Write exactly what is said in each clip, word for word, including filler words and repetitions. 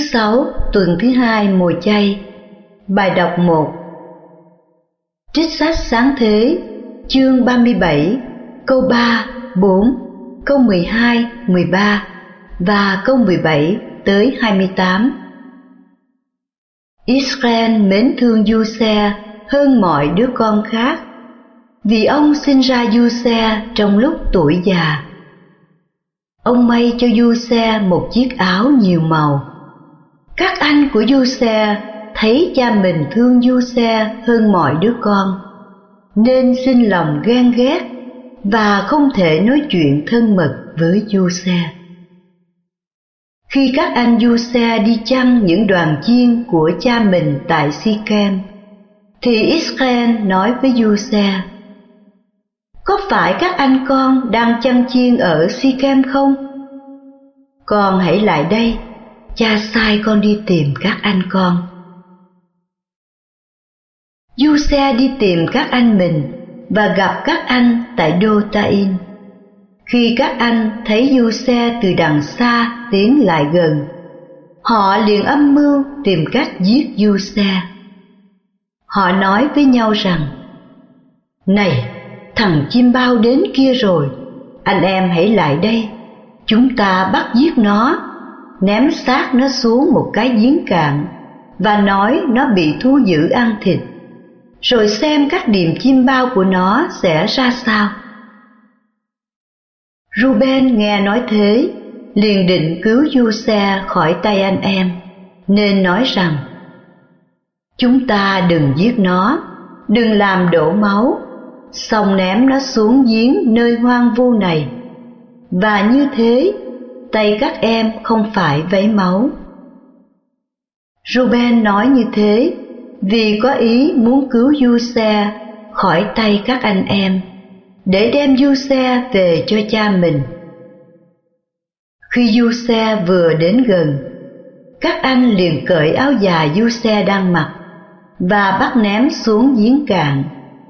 sáu, tuần thứ hai mùa chay. Bài đọc một. Trích sách Sáng Thế, chương ba mươi bảy, câu ba, bốn, câu mười hai, mười ba và câu mười bảy tới hai mươi tám. Israel mến thương Giuse hơn mọi đứa con khác, vì ông sinh ra Giuse trong lúc tuổi già. Ông may cho Giuse một chiếc áo nhiều màu. Các anh của Giuse thấy cha mình thương Giuse hơn mọi đứa con, nên sinh lòng ghen ghét và không thể nói chuyện thân mật với Giuse. Khi các anh Giuse đi chăn những đoàn chiên của cha mình tại Sikem, thì Israel nói với Giuse: "Có phải các anh con đang chăn chiên ở Sikem không? Con hãy lại đây, cha sai con đi tìm các anh con." Giuse đi tìm các anh mình và gặp các anh tại Dotain. Khi các anh thấy Giuse từ đằng xa tiến lại gần, họ liền âm mưu tìm cách giết Giuse. Họ nói với nhau rằng: "Này, thằng chim bao đến kia rồi, anh em hãy lại đây, chúng ta bắt giết nó, ném xác nó xuống một cái giếng cạn và nói nó bị thú dữ ăn thịt, rồi xem các điềm chim bao của nó sẽ ra sao." Ruben nghe nói thế, liền định cứu Giuse khỏi tay anh em, nên nói rằng: "Chúng ta đừng giết nó, đừng làm đổ máu, xong ném nó xuống giếng nơi hoang vu này, và như thế tay các em không phải vấy máu." Ruben nói như thế vì có ý muốn cứu Giuse khỏi tay các anh em, để đem Giuse về cho cha mình. Khi Giuse vừa đến gần, các anh liền cởi áo dài Giuse đang mặc và bắt ném xuống giếng cạn.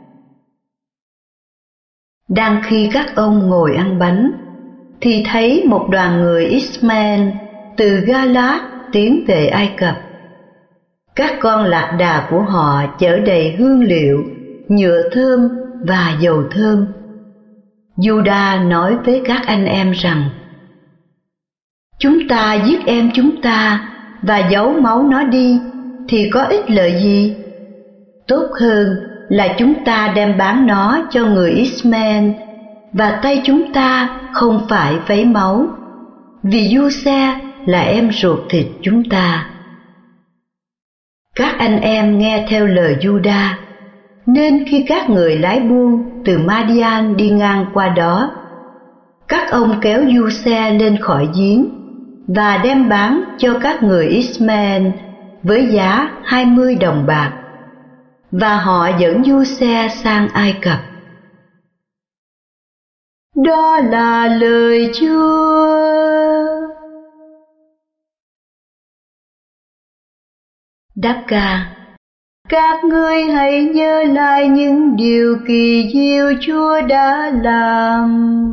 Đang khi các ông ngồi ăn bánh, thì thấy một đoàn người Ismael từ Galad tiến về Ai Cập. Các con lạc đà của họ chở đầy hương liệu, nhựa thơm và dầu thơm. Juda nói với các anh em rằng: "Chúng ta giết em chúng ta và giấu máu nó đi thì có ích lợi gì? Tốt hơn là chúng ta đem bán nó cho người Ismael, và tay chúng ta không phải vấy máu, vì Giuse là em ruột thịt chúng ta." Các anh em nghe theo lời Juda, nên khi các người lái buôn từ Madian đi ngang qua đó, các ông kéo Giuse lên khỏi giếng và đem bán cho các người Ismael với giá hai mươi đồng bạc, và họ dẫn Giuse sang Ai Cập. Đó là lời Chúa. Đáp ca: "Các ngươi hãy nhớ lại những điều kỳ diệu Chúa đã làm.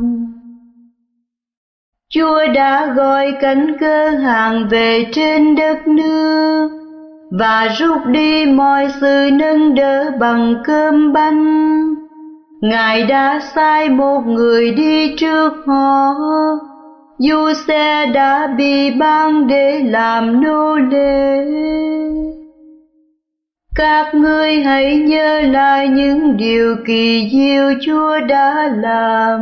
Chúa đã gọi cánh cơ hàng về trên đất nước và rút đi mọi sự nâng đỡ bằng cơm bánh. Ngài đã sai một người đi trước họ. Giuse đã bị bán để làm nô lệ. Các ngươi hãy nhớ lại những điều kỳ diệu Chúa đã làm.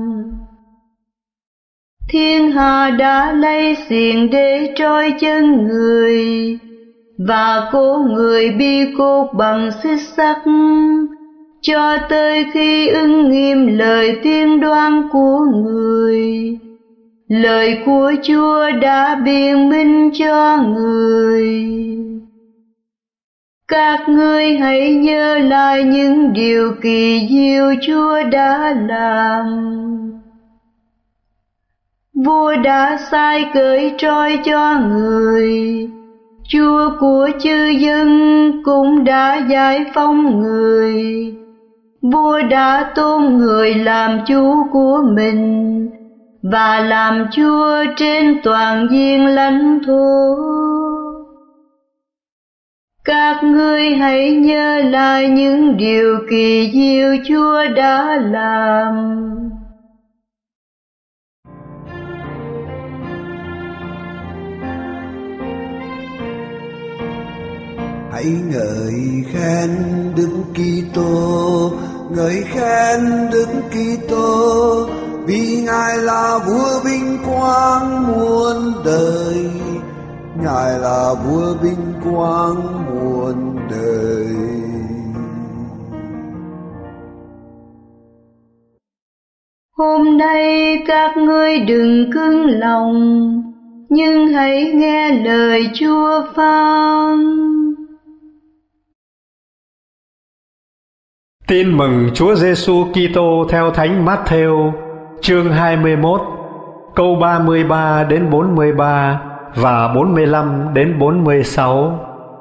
Thiên hà đã lấy xiềng để trói chân người, và cổ người bị cột bằng xích sắt, cho tới khi ứng nghiệm lời tiên đoán của người. Lời của Chúa đã biện minh cho người. Các ngươi hãy nhớ lại những điều kỳ diệu Chúa đã làm. Vua đã sai cởi trói cho người. Chúa của chư dân cũng đã giải phóng người. Vua đã tôn người làm chủ của mình, và làm Chúa trên toàn diện lãnh thổ. Các ngươi hãy nhớ lại những điều kỳ diệu Chúa đã làm. Hãy ngợi khen Đức Kitô, ngợi khen Đức Kitô, vì Ngài là vua vinh quang muôn đời, Ngài là vua vinh quang muôn đời. Hôm nay các ngươi đừng cứng lòng, nhưng hãy nghe lời Chúa phán. Tin mừng Chúa Giêsu Kitô theo Thánh Mát-thêu, chương hai mươi mốt, câu ba mươi ba đến bốn mươi ba và bốn mươi lăm đến bốn mươi sáu.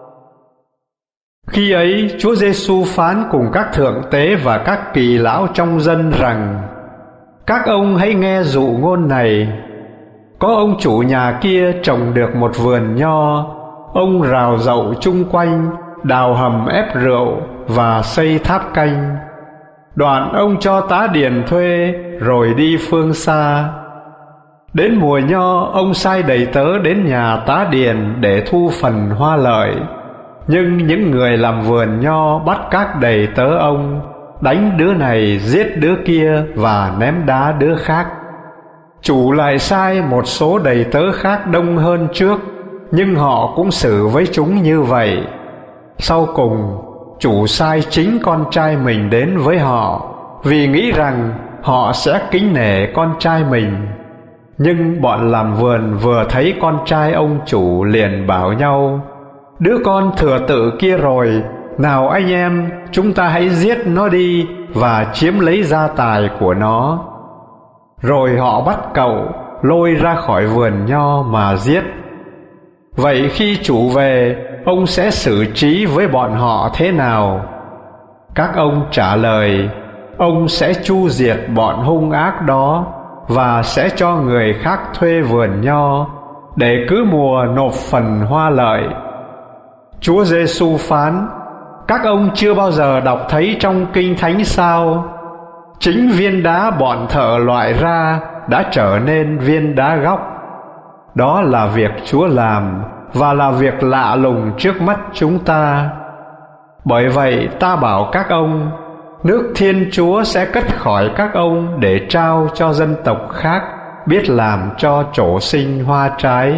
Khi ấy, Chúa Giêsu phán cùng các thượng tế và các kỳ lão trong dân rằng: Các ông hãy nghe dụ ngôn này. Có ông chủ nhà kia trồng được một vườn nho, ông rào rậu chung quanh, đào hầm ép rượu và xây tháp canh. Đoạn ông cho tá điền thuê rồi đi phương xa. Đến mùa nho, ông sai đầy tớ đến nhà tá điền để thu phần hoa lợi. Nhưng những người làm vườn nho bắt các đầy tớ ông, đánh đứa này giết đứa kia và ném đá đứa khác. Chủ lại sai một số đầy tớ khác đông hơn trước, nhưng họ cũng xử với chúng như vậy. Sau cùng, chủ sai chính con trai mình đến với họ, vì nghĩ rằng họ sẽ kính nể con trai mình. Nhưng bọn làm vườn vừa thấy con trai ông chủ liền bảo nhau: Đứa con thừa tự kia rồi, nào anh em, chúng ta hãy giết nó đi và chiếm lấy gia tài của nó. Rồi họ bắt cậu, lôi ra khỏi vườn nho mà giết. Vậy khi chủ về, ông sẽ xử trí với bọn họ thế nào? Các ông trả lời: Ông sẽ chu diệt bọn hung ác đó và sẽ cho người khác thuê vườn nho, để cứ mùa nộp phần hoa lợi. Chúa Giêsu phán: Các ông chưa bao giờ đọc thấy trong Kinh Thánh sao? Chính viên đá bọn thợ loại ra đã trở nên viên đá góc. Đó là việc Chúa làm, và là việc lạ lùng trước mắt chúng ta. Bởi vậy ta bảo các ông, nước Thiên Chúa sẽ cất khỏi các ông để trao cho dân tộc khác biết làm cho trổ sinh hoa trái.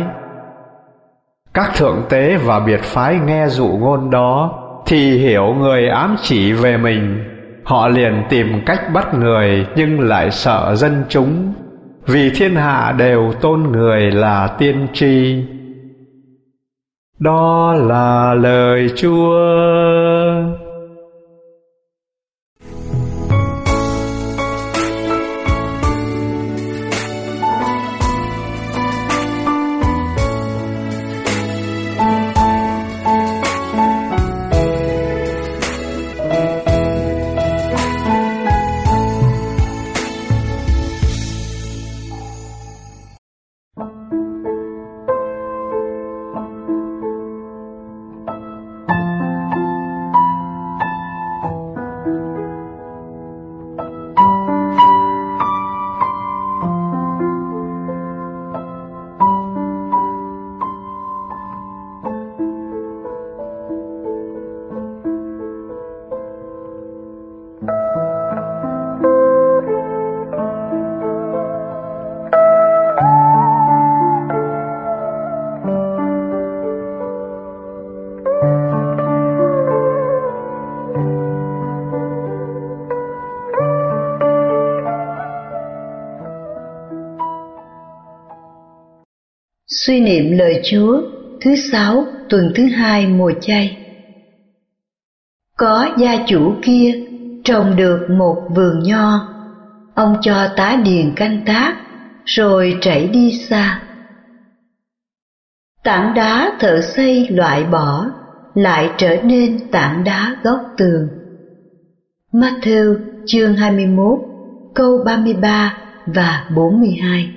Các thượng tế và biệt phái nghe dụ ngôn đó thì hiểu người ám chỉ về mình. Họ liền tìm cách bắt người, nhưng lại sợ dân chúng, vì thiên hạ đều tôn người là tiên tri. Đó là lời Chúa. Suy niệm lời Chúa thứ sáu tuần thứ hai mùa chay. Có gia chủ kia trồng được một vườn nho, ông cho tá điền canh tác rồi chạy đi xa. Tảng đá thợ xây loại bỏ lại trở nên tảng đá góc tường. Mát-thêu chương hai mươi mốt câu ba mươi ba và bốn mươi hai.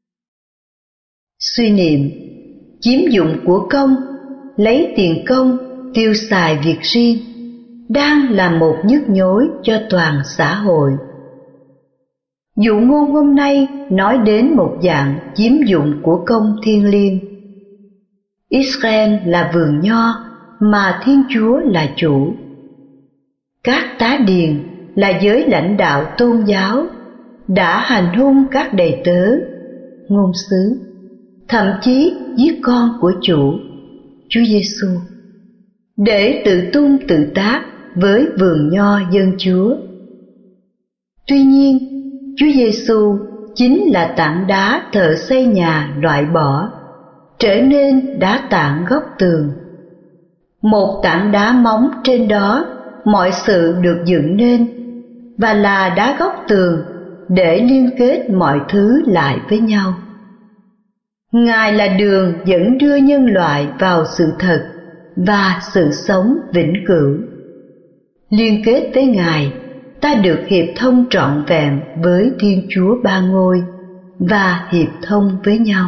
Suy niệm: chiếm dụng của công, lấy tiền công tiêu xài việc riêng đang là một nhức nhối cho toàn xã hội. Dụ ngôn hôm nay nói đến một dạng chiếm dụng của công thiêng liêng. Israel là vườn nho mà Thiên Chúa là chủ. Các tá điền là giới lãnh đạo tôn giáo đã hành hung các đầy tớ, ngôn sứ, thậm chí giết con của chủ, Chúa Giêsu, để tự tung tự tác với vườn nho dân Chúa. Tuy nhiên, Chúa Giêsu chính là tảng đá thợ xây nhà loại bỏ, trở nên đá tảng góc tường. Một tảng đá móng trên đó mọi sự được dựng nên, và là đá góc tường để liên kết mọi thứ lại với nhau. Ngài là đường dẫn đưa nhân loại vào sự thật và sự sống vĩnh cửu. Liên kết với Ngài, ta được hiệp thông trọn vẹn với Thiên Chúa Ba Ngôi và hiệp thông với nhau.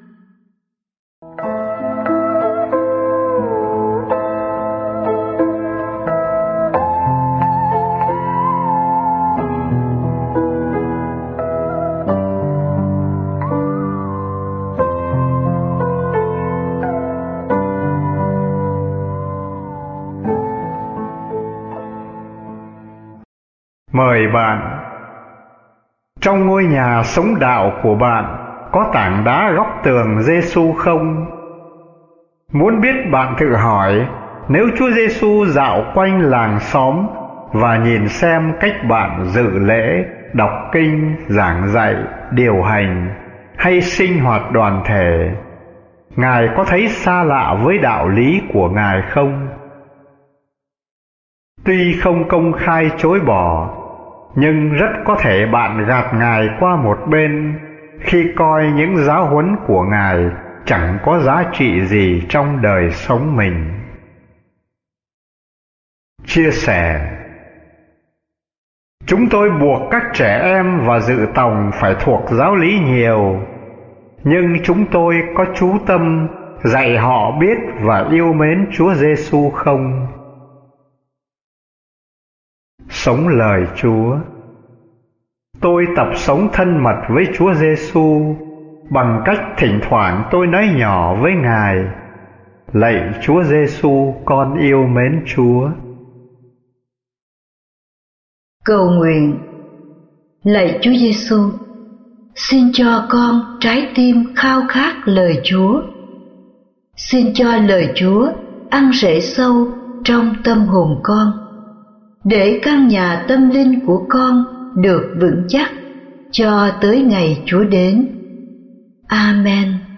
Mời bạn, trong ngôi nhà sống đạo của bạn có tảng đá góc tường Giêsu không? Muốn biết, bạn thử hỏi, nếu Chúa Giêsu dạo quanh làng xóm và nhìn xem cách bạn dự lễ, đọc kinh, giảng dạy, điều hành hay sinh hoạt đoàn thể, Ngài có thấy xa lạ với đạo lý của Ngài không? Tuy không công khai chối bỏ, nhưng rất có thể bạn gạt Ngài qua một bên khi coi những giáo huấn của Ngài chẳng có giá trị gì trong đời sống mình. Chia sẻ: chúng tôi buộc các trẻ em và dự tòng phải thuộc giáo lý nhiều, nhưng chúng tôi có chú tâm dạy họ biết và yêu mến Chúa Giêsu không? Sống lời Chúa. Tôi tập sống thân mật với Chúa Giêsu bằng cách thỉnh thoảng tôi nói nhỏ với Ngài: lạy Chúa Giêsu, con yêu mến Chúa. Cầu nguyện: lạy Chúa Giêsu, xin cho con trái tim khao khát lời Chúa. Xin cho lời Chúa ăn rễ sâu trong tâm hồn con, để căn nhà tâm linh của con được vững chắc cho tới ngày Chúa đến. Amen.